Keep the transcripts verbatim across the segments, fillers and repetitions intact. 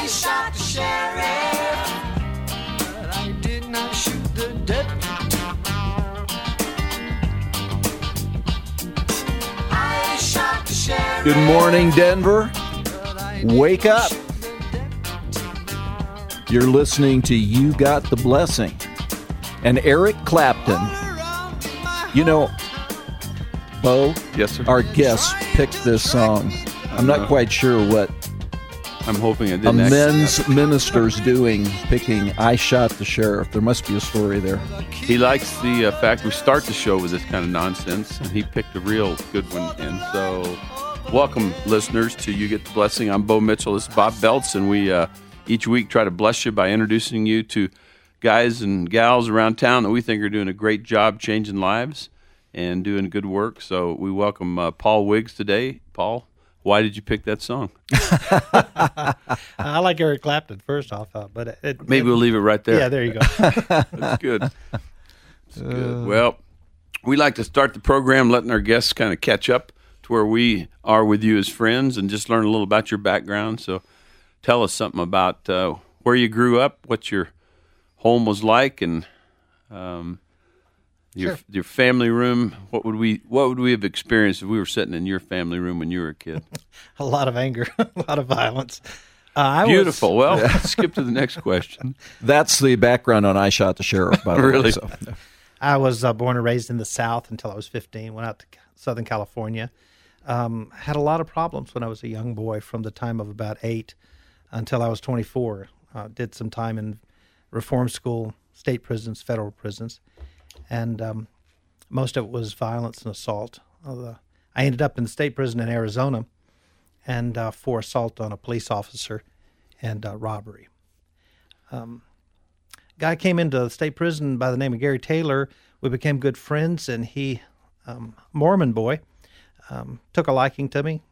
I shot the sheriff, but I did not shoot the deputy. I shot the sheriff. Good morning, Denver. Wake up. You're listening to You Got the Blessing. And Eric Clapton. You know, Bo, yes, sir. Our guest picked this song. I'm not quite sure what I'm hoping it a didn't men's actually minister's doing, picking I Shot the Sheriff. There must be a story there. He likes the uh, fact we start the show with this kind of nonsense, and he picked a real good one. And so, welcome, listeners, to You Get the Blessing. I'm Bo Mitchell. This is Bob Belts, and we uh, each week try to bless you by introducing you to guys and gals around town that we think are doing a great job changing lives and doing good work. So we welcome uh, Paul Wiggs today. Paul, why did you pick that song? I like Eric Clapton, first off, uh, but it, Maybe it, we'll leave it right there. Yeah, there you go. That's good. That's good. Well, we like to start the program letting our guests kind of catch up to where we are with you as friends and just learn a little about your background. So tell us something about uh, where you grew up, what your home was like, and um, your Sure. your family room. What would we What would we have experienced if we were sitting in your family room when you were a kid? A lot of anger, a lot of violence. Uh, I Beautiful. Was, well, let's skip to the next question. That's the background on I Shot the Sheriff, by the Really? way. So. I was uh, born and raised in the South until I was fifteen. Went out to Southern California. Um, had a lot of problems when I was a young boy from the time of about eight until I was twenty-four. Uh, did some time in reform school, state prisons, federal prisons, and um, most of it was violence and assault. Uh, I ended up in the state prison in Arizona, and uh, for assault on a police officer and uh, robbery. Um, guy came into the state prison by the name of Gary Taylor. We became good friends, and he, um, Mormon boy, um, took a liking to me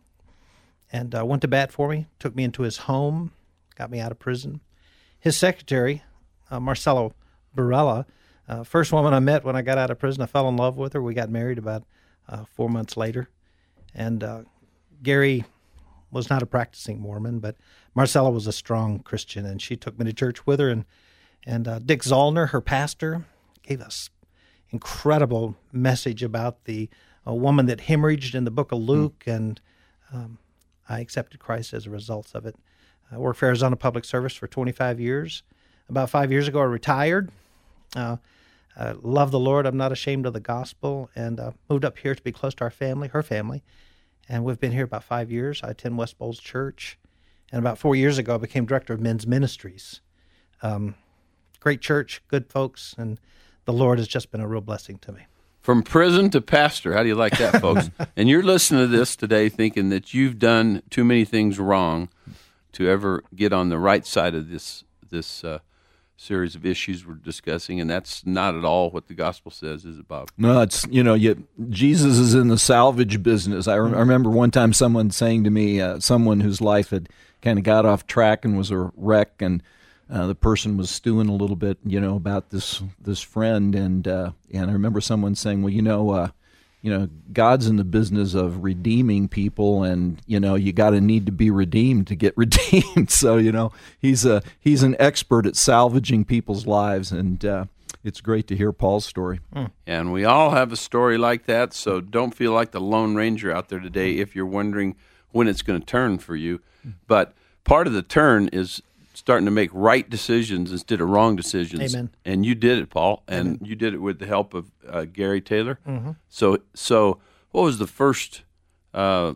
and uh, went to bat for me, took me into his home, got me out of prison. His secretary, uh, Marcella Barella, uh, first woman I met when I got out of prison. I fell in love with her. We got married about uh, four months later. And uh, Gary was not a practicing Mormon, but Marcella was a strong Christian, and she took me to church with her. And, and uh, Dick Zollner, her pastor, gave us incredible message about the a woman that hemorrhaged in the book of Luke, mm. and um, I accepted Christ as a result of it. I worked for Arizona Public Service for twenty-five years. About five years ago, I retired. Uh, I love the Lord. I'm not ashamed of the gospel, and uh, moved up here to be close to our family, her family, and we've been here about five years. I attend West Bowles Church, and about four years ago, I became director of men's ministries. Um, great church, good folks, and the Lord has just been a real blessing to me. From prison to pastor. How do you like that, folks? And you're listening to this today thinking that you've done too many things wrong to ever get on the right side of this this uh, series of issues we're discussing, and that's not at all what the gospel says, is it, Bob? No, it's, you know, you, Jesus is in the salvage business. I, re- I remember one time someone saying to me, uh, someone whose life had kind of got off track and was a wreck, and Uh, the person was stewing a little bit, you know, about this this friend, and uh, and I remember someone saying, well, you know, uh, you know, God's in the business of redeeming people, and you know, you got to need to be redeemed to get redeemed. So you know, he's a he's an expert at salvaging people's lives, and uh, it's great to hear Paul's story. Mm. And we all have a story like that, so don't feel like the Lone Ranger out there today if you're wondering when it's going to turn for you. But part of the turn is starting to make right decisions instead of wrong decisions. Amen. And you did it, Paul, and Amen. you did it with the help of uh, Gary Taylor. Mm-hmm. So, so what was the first uh,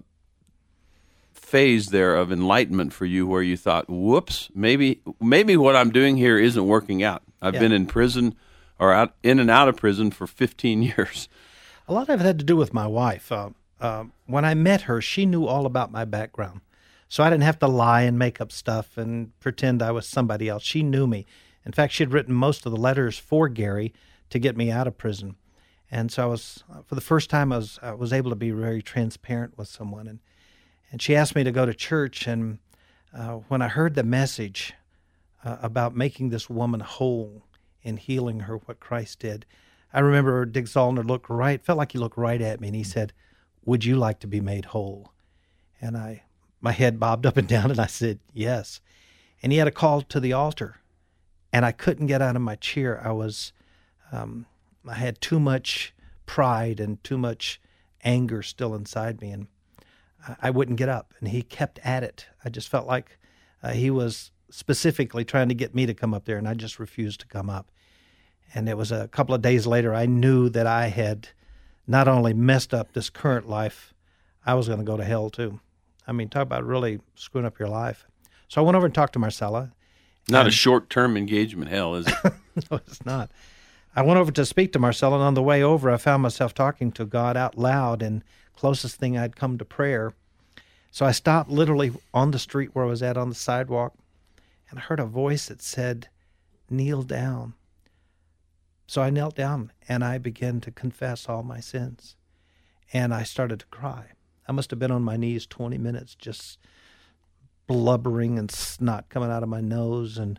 phase there of enlightenment for you, where you thought, "Whoops, maybe, maybe what I'm doing here isn't working out"? I've Yeah. been in prison or out in and out of prison for fifteen years. A lot of it had to do with my wife. Uh, uh, when I met her, she knew all about my background. So I didn't have to lie and make up stuff and pretend I was somebody else. She knew me. In fact, she had written most of the letters for Gary to get me out of prison. And so I was, for the first time, I was I was able to be very transparent with someone. And, and she asked me to go to church. And uh, when I heard the message uh, about making this woman whole and healing her, what Christ did, I remember Dick Zollner looked right, felt like he looked right at me, and he said, "Would you like to be made whole?" And I, my head bobbed up and down, and I said, "Yes." and he had a call to the altar, and I couldn't get out of my chair. I was, um, I had too much pride and too much anger still inside me, and I wouldn't get up, and he kept at it. I just felt like uh, he was specifically trying to get me to come up there, and I just refused to come up. And it was a couple of days later, I knew that I had not only messed up this current life, I was going to go to hell too. I mean, talk about really screwing up your life. So I went over and talked to Marcella. Not and, a short-term engagement hell, is it? No, it's not. I went over to speak to Marcella, and on the way over, I found myself talking to God out loud, and closest thing I'd come to prayer. So I stopped literally on the street where I was at on the sidewalk, and I heard a voice that said, "Kneel down." So I knelt down, and I began to confess all my sins, and I started to cry. I must have been on my knees twenty minutes, just blubbering and snot coming out of my nose. And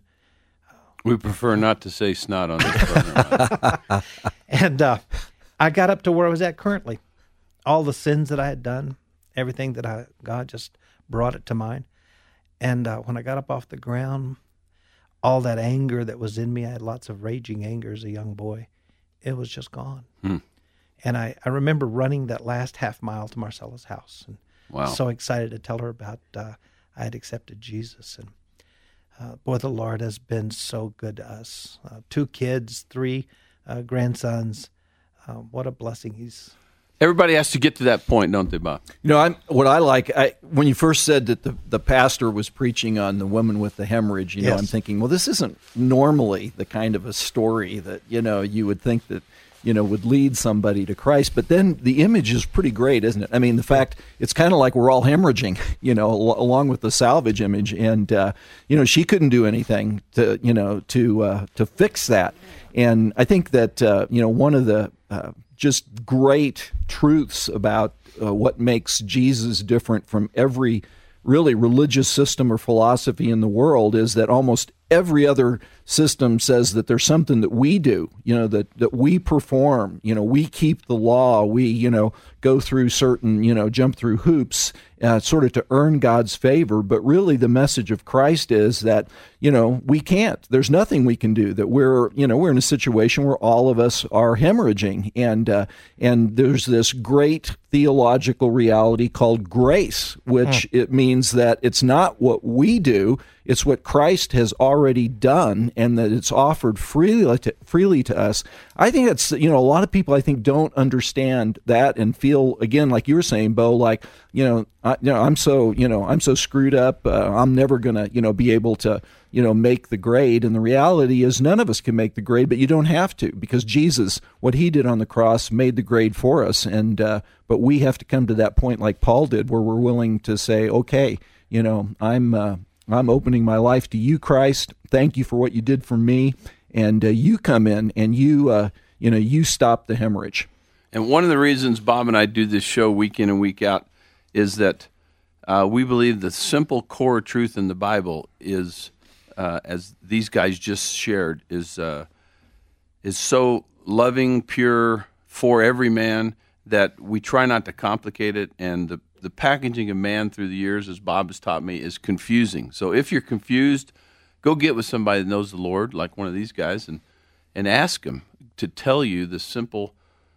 we prefer not to say snot on this program. and uh, I got up to where I was at currently. All the sins that I had done, everything that I God just brought it to mind. And uh, when I got up off the ground, all that anger that was in me, I had lots of raging anger as a young boy, it was just gone. Hmm. And I, I remember running that last half mile to Marcella's house, and wow. so excited to tell her about uh, I had accepted Jesus. And uh, boy, the Lord has been so good to us. Uh, two kids, three uh, grandsons. Uh, what a blessing He's... Everybody has to get to that point, don't they, Bob? You know, I'm, what I like, I, when you first said that the, the pastor was preaching on the woman with the hemorrhage, you know, yes. I'm thinking, well, this isn't normally the kind of a story that, you know, you would think that, you know, would lead somebody to Christ. But then the image is pretty great, isn't it? I mean, the fact, it's kind of like we're all hemorrhaging, you know, al- along with the salvage image. And, uh, you know, she couldn't do anything to, you know, to, uh, to fix that. And I think that, uh, you know, one of the uh, just great truths about uh, what makes Jesus different from every really religious system or philosophy in the world is that almost every other system says that there's something that we do, you know, that, that we perform, you know, we keep the law, we, you know, go through certain, you know, jump through hoops, uh, sort of to earn God's favor. But really the message of Christ is that, you know, we can't. There's nothing we can do, that we're, you know, we're in a situation where all of us are hemorrhaging. And, uh, and there's this great theological reality called grace, which mm. it means that it's not what we do, it's what Christ has already done, and that it's offered freely to, freely to us. I think that's, you know, a lot of people I think don't understand that and feel, again, like you were saying, Bo, like, you know, I, you know, I'm so, you know, I'm so screwed up. Uh, I'm never gonna, you know, be able to, you know, make the grade. And the reality is, none of us can make the grade, but you don't have to, because Jesus, what He did on the cross, made the grade for us. And uh, but we have to come to that point, like Paul did, where we're willing to say, okay, you know, I'm. Uh, I'm opening my life to you, Christ. Thank you for what you did for me, and uh, you come in and you, uh, you know, you stop the hemorrhage. And one of the reasons Bob and I do this show week in and week out is that uh, we believe the simple core truth in the Bible is, uh, as these guys just shared, is uh, is so loving, pure, for every man, that we try not to complicate it. And the The packaging of man through the years, as Bob has taught me, is confusing. So if you're confused, go get with somebody that knows the Lord, like one of these guys, and and ask them to tell you the simple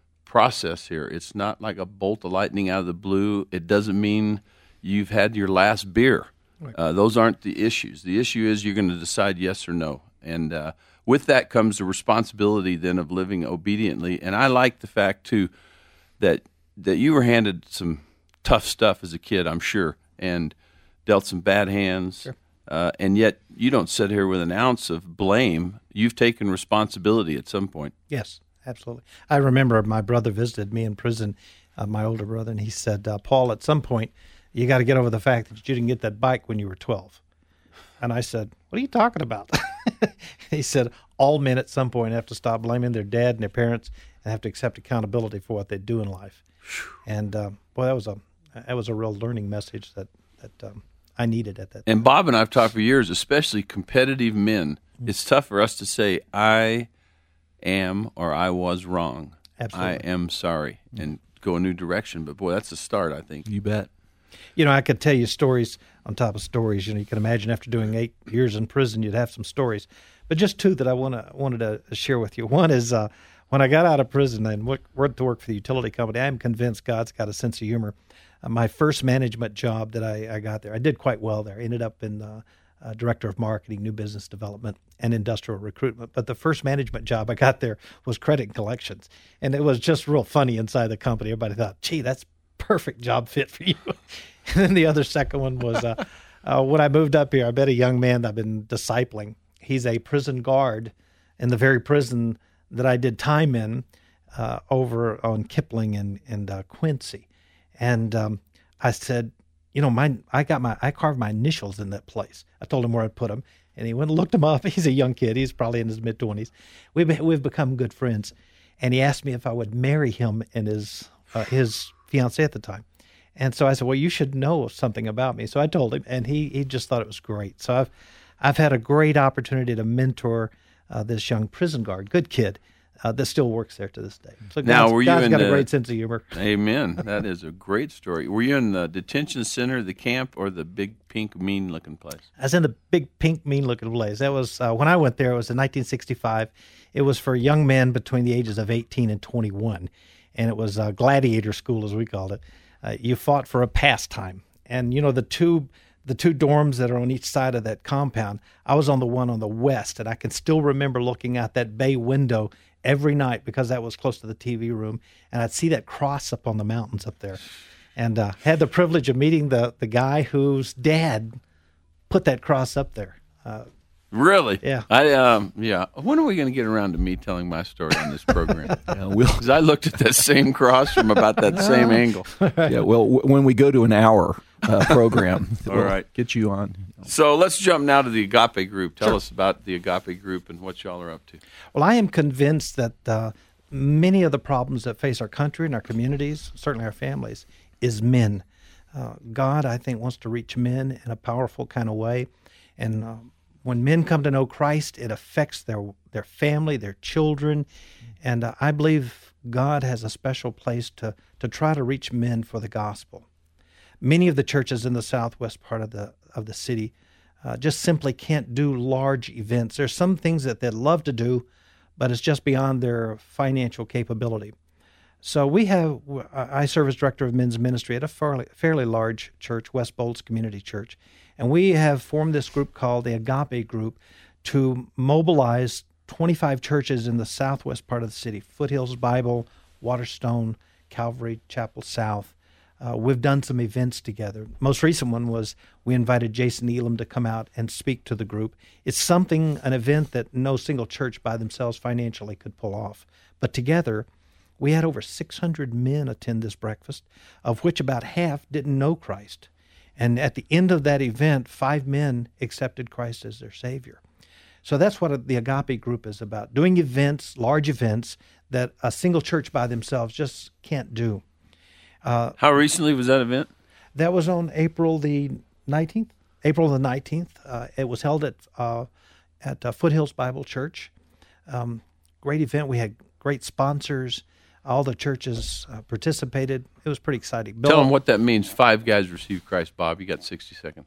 process here. It's not like a bolt of lightning out of the blue. It doesn't mean you've had your last beer. Right. Uh, those aren't the issues. The issue is you're going to decide yes or no. And uh, with that comes the responsibility then of living obediently. And I like the fact, too, that that you were handed some tough stuff as a kid, I'm sure, and dealt some bad hands. Sure. Uh, and yet you don't sit here with an ounce of blame. You've taken responsibility at some point. Yes, absolutely. I remember my brother visited me in prison, uh, my older brother, and he said, uh, Paul, at some point, you got to get over the fact that you didn't get that bike when you were twelve. And I said, what are you talking about? He said, all men at some point have to stop blaming their dad and their parents and have to accept accountability for what they do in life. And, uh, boy, that was a That was a real learning message that, that um, I needed at that time. And Bob and I have talked for years, especially competitive men. Mm-hmm. It's tough for us to say, I am or I was wrong. Absolutely. I am sorry, and go a new direction. But, boy, that's a start, I think. You bet. You know, I could tell you stories on top of stories. You know, you can imagine after doing eight years in prison, you'd have some stories. But just two that I want to wanted to share with you. One is uh, when I got out of prison and went to work for the utility company, I am convinced God's got a sense of humor. Uh, my first management job that I, I got there, I did quite well there. I ended up in uh, uh, director of marketing, new business development, and industrial recruitment. But the first management job I got there was credit and collections. And it was just real funny inside the company. Everybody thought, gee, that's perfect job fit for you. And then the other second one was uh, uh, when I moved up here, I met a young man that I've been discipling. He's a prison guard in the very prison that I did time in uh, over on Kipling and, and uh, Quincy. And um, I said, you know, my I got my I carved my initials in that place. I told him where I'd put them, and he went and looked them up. He's a young kid. He's probably in his mid twenties. We've we've become good friends, and he asked me if I would marry him and his uh, his fiancée at the time. And so I said, well, you should know something about me. So I told him, and he he just thought it was great. So I've I've had a great opportunity to mentor uh, this young prison guard, good kid, uh, that still works there to this day. So now, God's, were you God's in got the, a great sense of humor. Amen. That is a great story. Were you in the detention center, the camp, or the big, pink, mean-looking place? I was in the big, pink, mean-looking place. That was uh, when I went there. It was in nineteen sixty-five. It was for young men between the ages of eighteen and twenty-one, and it was uh, gladiator school, as we called it. Uh, you fought for a pastime, and you know the two the two dorms that are on each side of that compound. I was on the one on the west, and I can still remember looking out that bay window every night because that was close to the T V room, and I'd see that cross up on the mountains up there, and uh, had the privilege of meeting the the guy whose dad put that cross up there. Uh, Really? Yeah. I um yeah. When are we going to get around to me telling my story on this program? Yeah, we'll, Because I looked at that same cross from about that same angle. yeah, well, w- when we go to an hour uh, program, All we'll right. get you on. So let's jump now to the Agape Group. Tell us about the Agape Group and what y'all are up to. Well, I am convinced that uh, many of the problems that face our country and our communities, certainly our families, is men. Uh, God, I think, wants to reach men in a powerful kind of way. And uh, when men come to know Christ, it affects their their family, their children. And uh, I believe God has a special place to, to try to reach men for the gospel. Many of the churches in the southwest part of the of the city uh, just simply can't do large events. There's some things that they'd love to do, but it's just beyond their financial capability. So we have, I serve as director of men's ministry at a fairly, fairly large church, West Bolts Community Church, and we have formed this group called the Agape Group to mobilize twenty-five churches in the southwest part of the city, Foothills Bible, Waterstone, Calvary Chapel South. Uh, we've done some events together. Most recent one was we invited Jason Elam to come out and speak to the group. It's something, an event that no single church by themselves financially could pull off. But together, we had over six hundred men attend this breakfast, of which about half didn't know Christ. And at the end of that event, five men accepted Christ as their Savior. So that's what the Agape Group is about, doing events, large events, that a single church by themselves just can't do. Uh, How recently was that event? That was on April the nineteenth. April the nineteenth. Uh, it was held at uh, at uh, Foothills Bible Church. Um, great event. We had great sponsors. All the churches uh, participated. It was pretty exciting. Bill, Tell them what that means. Five guys received Christ, Bob. You got sixty seconds.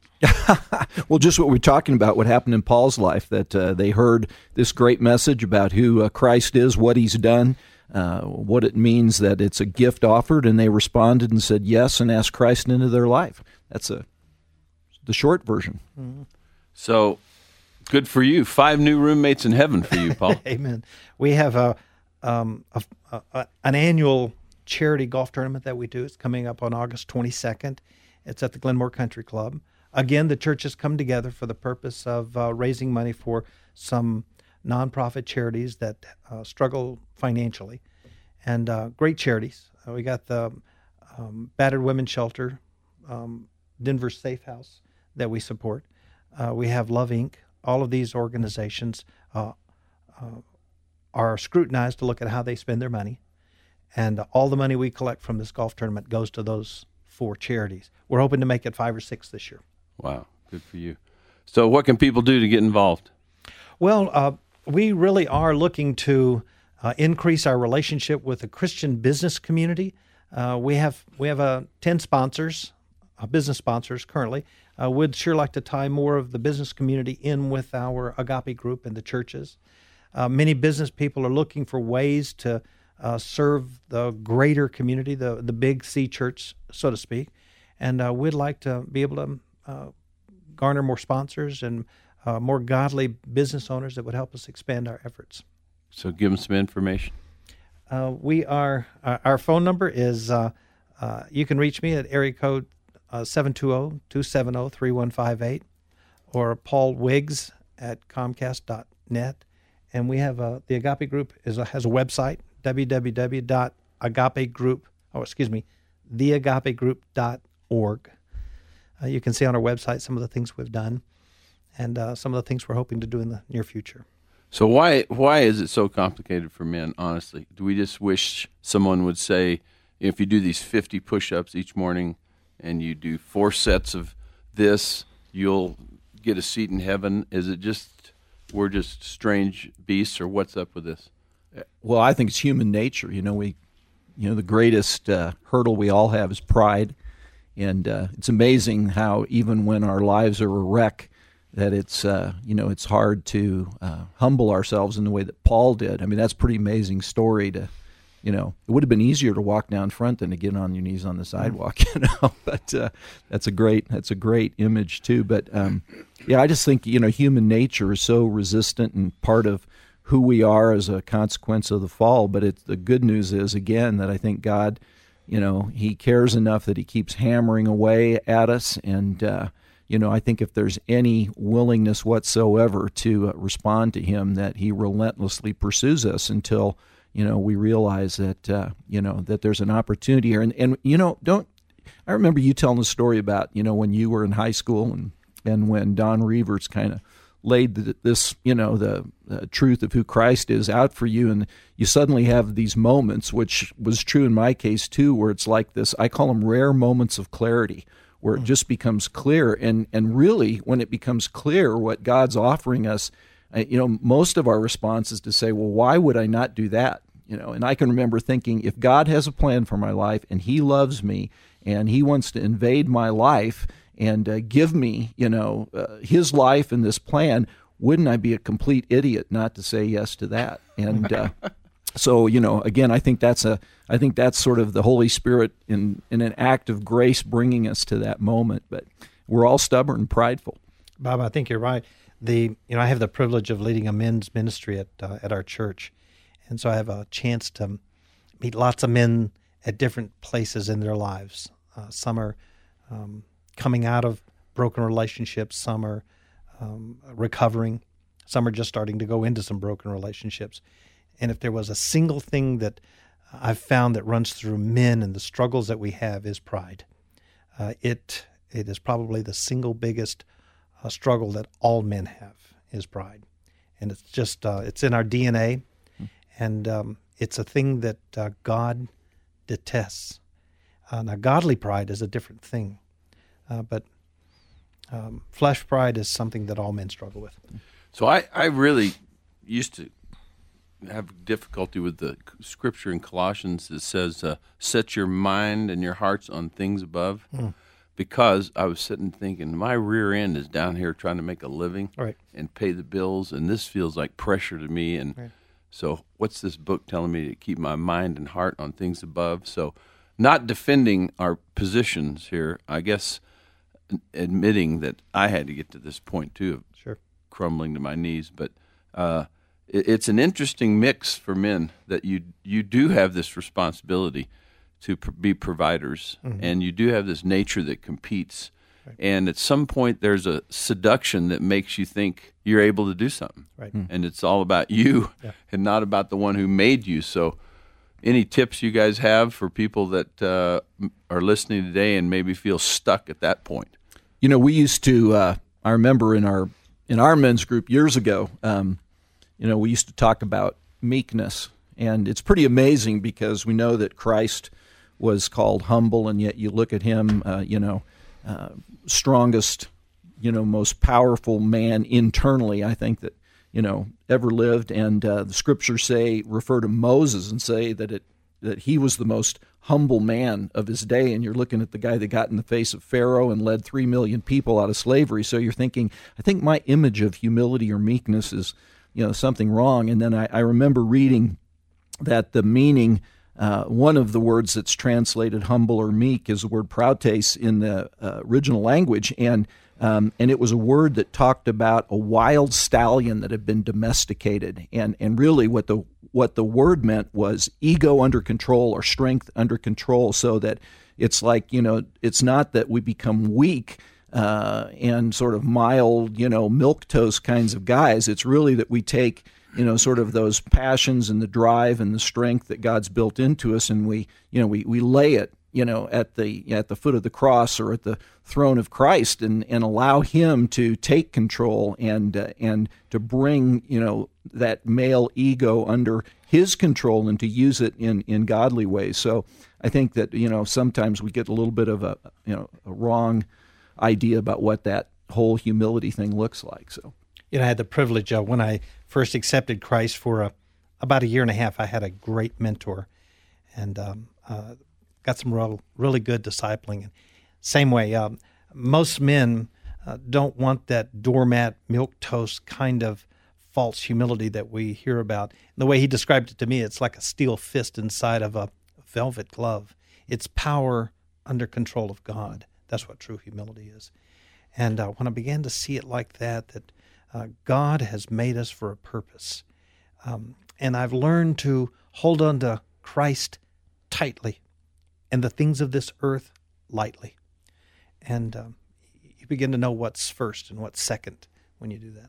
Well, just what we're talking about, what happened in Paul's life, that uh, they heard this great message about who uh, Christ is, what he's done, uh, what it means that it's a gift offered, and they responded and said yes and asked Christ into their life. That's a the short version. Mm-hmm. So, good for you. Five new roommates in heaven for you, Paul. Amen. We have a, um, a, a, a an annual charity golf tournament that we do. It's coming up on August twenty-second. It's at the Glenmore Country Club. Again, the churches come together for the purpose of uh, raising money for some nonprofit charities that uh, struggle financially, and uh, great charities. Uh, we got the um, Battered Women's Shelter, um, Denver Safe House that we support. Uh, we have Love Incorporated. All of these organizations uh, uh, are scrutinized to look at how they spend their money, and uh, all the money we collect from this golf tournament goes to those four charities. We're hoping to make it five or six this year. Wow, good for you. So what can people do to get involved? Well, uh, we really are looking to uh, increase our relationship with the Christian business community. Uh, we have we have uh, ten sponsors, uh, business sponsors currently, uh, would sure like to tie more of the business community in with our Agape group and the churches. Uh, many business people are looking for ways to uh, serve the greater community, the the big C church, so to speak, and uh, we'd like to be able to uh, garner more sponsors and uh, more godly business owners that would help us expand our efforts. So give them some information. Uh, we are, uh, our phone number is, uh, uh, you can reach me at area code uh, seven two zero, two seven zero, three one five eight or Paul Wiggs at comcast dot net. And we have uh, the Agape Group is a, has a website, w w w dot agape group, oh, excuse me, the agape group dot org. Uh, you can see on our website some of the things we've done and uh, some of the things we're hoping to do in the near future. So why why is it so complicated for men, honestly? Do we just wish someone would say, if you do these fifty push-ups each morning and you do four sets of this, you'll get a seat in heaven? Is it just we're just strange beasts, or what's up with this? Well, I think it's human nature. You know, we, you know, the greatest uh, hurdle we all have is pride, and uh, it's amazing how even when our lives are a wreck, that it's uh, you know it's hard to uh, humble ourselves in the way that Paul did. I mean, that's a pretty amazing story. To, you know, it would have been easier to walk down front than to get on your knees on the sidewalk. You know, but uh, that's a great that's a great image too. But um, yeah, I just think you know human nature is so resistant and part of who we are as a consequence of the fall. But it's, the good news is again that I think God, you know, He cares enough that He keeps hammering away at us and. Uh, You know, I think if there's any willingness whatsoever to uh, respond to Him, that He relentlessly pursues us until, you know, we realize that, uh, you know, that there's an opportunity here. And, and, you know, don't, I remember you telling the story about, you know, when you were in high school and, and when Don Reavers kind of laid the, this, you know, the uh, truth of who Christ is out for you. And you suddenly have these moments, which was true in my case too, where it's like this, I call them rare moments of clarity, where it just becomes clear. And, and really, when it becomes clear what God's offering us, uh, you know, most of our response is to say, well, why would I not do that? You know, and I can remember thinking, if God has a plan for my life and He loves me and He wants to invade my life and uh, give me, you know, uh, His life and this plan, wouldn't I be a complete idiot not to say yes to that? And uh, so, you know, again, I think that's a, I think that's sort of the Holy Spirit in, in an act of grace bringing us to that moment. But we're all stubborn and prideful. Bob, I think you're right. The you know I have the privilege of leading a men's ministry at uh, at our church, and so I have a chance to meet lots of men at different places in their lives. Uh, some are um, coming out of broken relationships. Some are um, recovering. Some are just starting to go into some broken relationships. And if there was a single thing that I've found that runs through men and the struggles that we have is pride. Uh, it it is probably the single biggest uh, struggle that all men have is pride, and it's just uh, it's in our D N A, and um, it's a thing that uh, God detests. Uh, now, godly pride is a different thing, uh, but um, flesh pride is something that all men struggle with. So I, I really used to have difficulty with the scripture in Colossians that says, uh, set your mind and your hearts on things above, mm. because I was sitting thinking, my rear end is down here trying to make a living right. and pay the bills, and this feels like pressure to me. And right. so what's this book telling me to keep my mind and heart on things above? So not defending our positions here, I guess admitting that I had to get to this point, too, of sure. crumbling to my knees. But uh, it, it's an interesting mix for men that you you do have this responsibility to pr- be providers, mm-hmm. and you do have this nature that competes. Right. And at some point, there's a seduction that makes you think you're able to do something. Right. Mm. And it's all about you yeah. and not about the one who made you. So any tips you guys have for people that uh, are listening today and maybe feel stuck at that point? You know, we used to, uh, I remember in our in our men's group years ago, um, you know, we used to talk about meekness. And it's pretty amazing because we know that Christ was called humble, and yet you look at him, uh, you know, uh, strongest, you know, most powerful man internally, I think, that, you know, ever lived. And uh, the scriptures say, refer to Moses and say that it that he was the most humble man of his day, and you're looking at the guy that got in the face of Pharaoh and led three million people out of slavery. So you're thinking, I think my image of humility or meekness is, you know, something wrong. And then I, I remember reading that the meaning, uh, one of the words that's translated humble or meek is the word prautes in the uh, original language, and um, and it was a word that talked about a wild stallion that had been domesticated, and and really what the what the word meant was ego under control or strength under control, so that it's like, you know, it's not that we become weak uh, and sort of mild, you know, milquetoast kinds of guys. It's really that we take, you know, sort of those passions and the drive and the strength that God's built into us, and we, you know, we, we lay it, you know, at the at the foot of the cross or at the throne of Christ, and, and allow Him to take control and uh, and to bring, you know, that male ego under His control and to use it in, in godly ways. So I think that, you know, sometimes we get a little bit of a, you know, a wrong idea about what that whole humility thing looks like. So, you know, I had the privilege of, when I first accepted Christ for a, about a year and a half, I had a great mentor, and um, uh, got some real, really good discipling. And same way, um, most men uh, don't want that doormat, milquetoast kind of false humility that we hear about. And the way he described it to me, it's like a steel fist inside of a velvet glove. It's power under control of God. That's what true humility is. And uh, when I began to see it like that, that uh, God has made us for a purpose. Um, and I've learned to hold on to Christ tightly and the things of this earth lightly. And um, you begin to know what's first and what's second when you do that.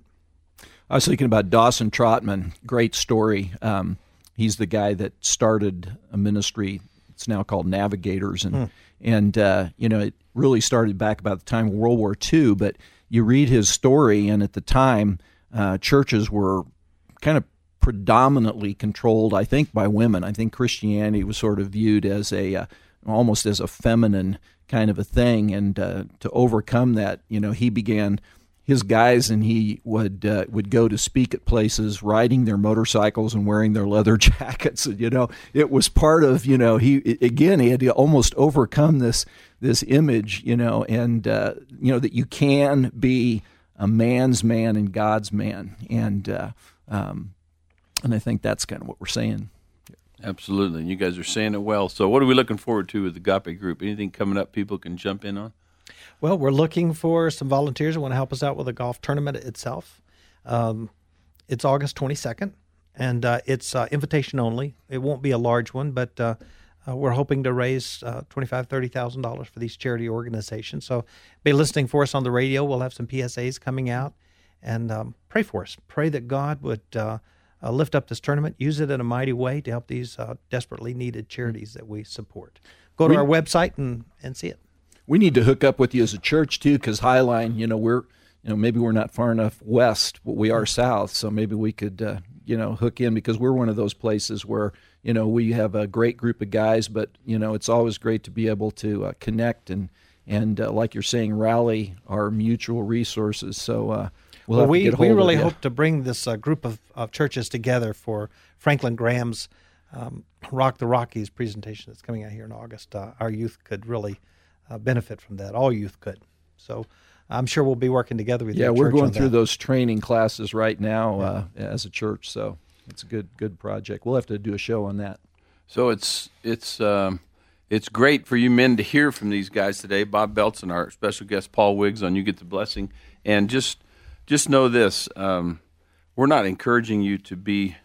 I was thinking about Dawson Trotman, great story. Um, he's the guy that started a ministry. It's now called Navigators, and mm. and uh, you know, it really started back about the time of World War Two. But you read his story, and at the time, uh, churches were kind of predominantly controlled, I think, by women. I think Christianity was sort of viewed as a uh, almost as a feminine kind of a thing, and uh, to overcome that, you know, he began. His guys and he would uh, would go to speak at places, riding their motorcycles and wearing their leather jackets. You know, it was part of, you know, he again he had to almost overcome this this image, you know, and uh, you know that you can be a man's man and God's man, and uh, um, and I think that's kind of what we're saying. Absolutely, you guys are saying it well. So, what are we looking forward to with the Agape Group? Anything coming up people can jump in on? Well, we're looking for some volunteers who want to help us out with the golf tournament itself. Um, it's August twenty-second, and uh, it's uh, invitation only. It won't be a large one, but uh, uh, we're hoping to raise uh, twenty-five thousand dollars, thirty thousand dollars for these charity organizations. So be listening for us on the radio. We'll have some P S As coming out, and um, pray for us. Pray that God would uh, uh, lift up this tournament, use it in a mighty way to help these uh, desperately needed charities that we support. Go to we- our website and, and see it. We need to hook up with you as a church too, because Highline, you know, we're, you know, maybe we're not far enough west, but we are south, so maybe we could, uh, you know, hook in, because we're one of those places where, you know, we have a great group of guys, but you know, it's always great to be able to uh, connect and and uh, like you're saying, rally our mutual resources. So uh, we'll, well have we to get we hold really of you. hope to bring this uh, group of, of churches together for Franklin Graham's um, Rock the Rockies presentation that's coming out here in August. Uh, our youth could really Uh, benefit from that. All youth could. So I'm sure we'll be working together with yeah, your we're church going on through that. those training classes right now Yeah. uh, as a church, so it's a good good project. We'll have to do a show on that. So it's it's um, it's great for you men to hear from these guys today. Bob Beltz and our special guest Paul Wiggs on You Get the Blessing. And just just know this: um, we're not encouraging you to be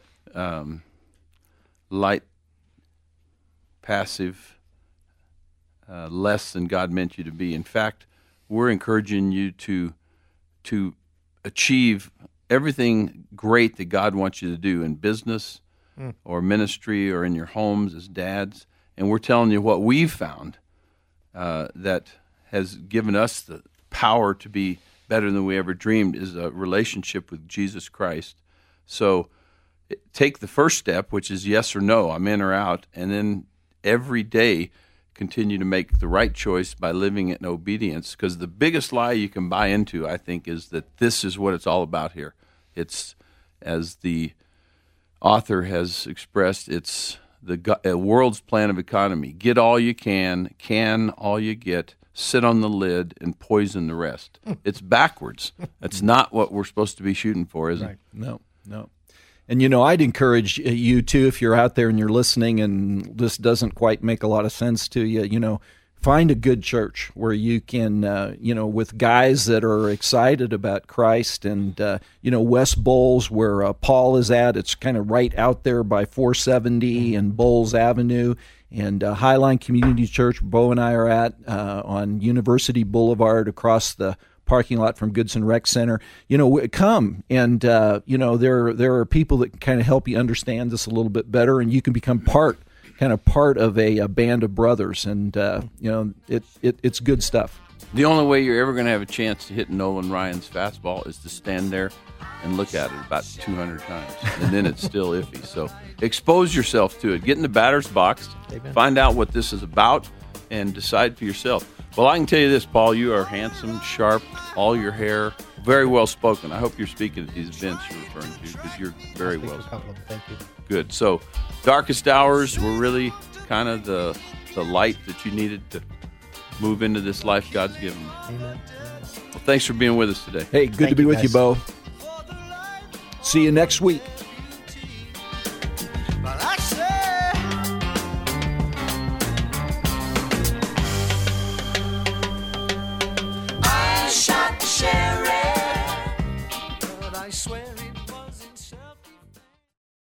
um, light, passive. Uh, less than God meant you to be. In fact, we're encouraging you to to achieve everything great that God wants you to do in business mm. or ministry or in your homes as dads. And we're telling you what we've found uh, that has given us the power to be better than we ever dreamed is a relationship with Jesus Christ. So take the first step, which is yes or no, I'm in or out, and then every day continue to make the right choice by living in obedience, because the biggest lie you can buy into, I think, is that this is what it's all about here. It's, as the author has expressed, it's the go- uh, world's plan of economy. Get all you can, can all you get, sit on the lid, and poison the rest. It's backwards. That's not what we're supposed to be shooting for, is Right. it? No, no. And, you know, I'd encourage you, too, if you're out there and you're listening and this doesn't quite make a lot of sense to you, you know, find a good church where you can, uh, you know, with guys that are excited about Christ. And, uh, you know, West Bowles, where uh, Paul is at, it's kind of right out there by four seventy and Bowles Avenue. And uh, Highline Community Church, Bo and I are at uh, on University Boulevard across the parking lot from Goodson Rec Center. You know, come and, uh, you know, there, there are people that can kind of help you understand this a little bit better, and you can become part kind of part of a, a band of brothers, and uh, you know it, it it's good stuff. The only way you're ever going to have a chance to hit Nolan Ryan's fastball is to stand there and look at it about two hundred times, and then it's still iffy. So expose yourself to it. Get in the batter's box, Amen. Find out what this is about, and decide for yourself. Well, I can tell you this, Paul, you are handsome, sharp, all your hair, very well spoken. I hope you're speaking at these events you're referring to, because you're very Speak well for a couple spoken. of them. Thank you. Good. So, darkest hours were really kind of the the light that you needed to move into this life God's given you. Amen. Well, thanks for being with us today. Hey, good Thank to be you, with you, guys. Bo. See you next week. But I say, I shot the sheriff, but I swear